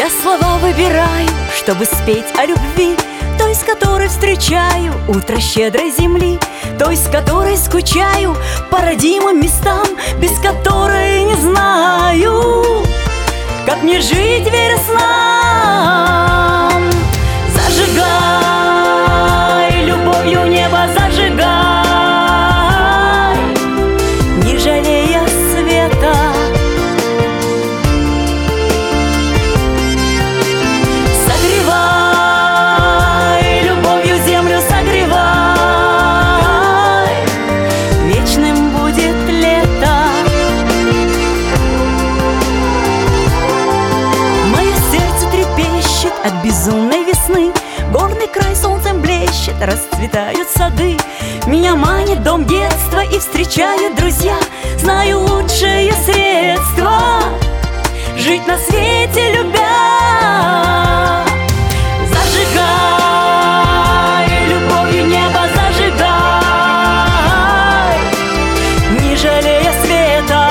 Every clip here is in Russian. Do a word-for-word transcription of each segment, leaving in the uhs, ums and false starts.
Я слова выбираю, чтобы спеть о любви, той, с которой встречаю утро щедрой земли, той, с которой скучаю по родимым местам, без которой не знаю, как мне жить, веря снам. Зажигай, любовью небо зажигай, не жалея света. Согревай, любовью землю согревай, вечным будет лето. Мое сердце трепещет от безумной весны, горный край солнцем блещет, расцветают сады. Меня манит дом детства и встречают друзья. Знаю лучшее средство жить на свете, любя. Зажигай, любовью небо зажигай, не жалея света.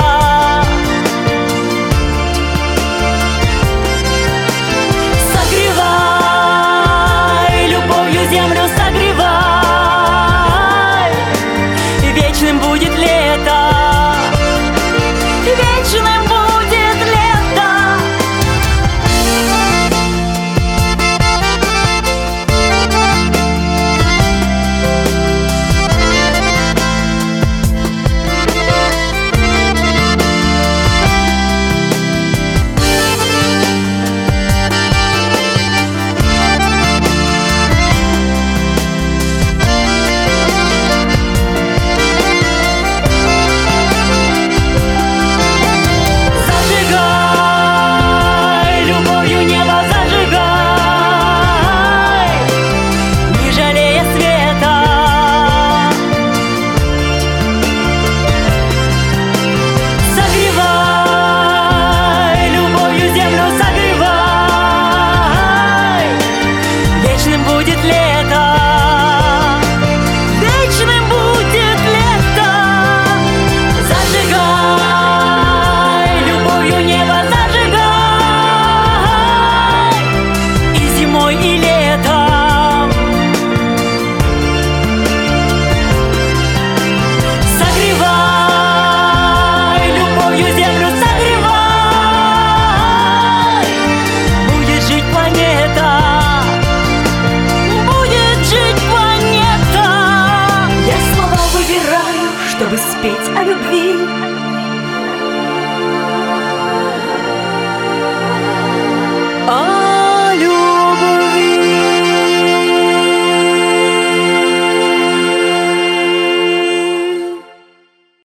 Согревай, любовью землю согревай, и вечным будет лето, и вечным будет лето. Чтобы спеть о любви. О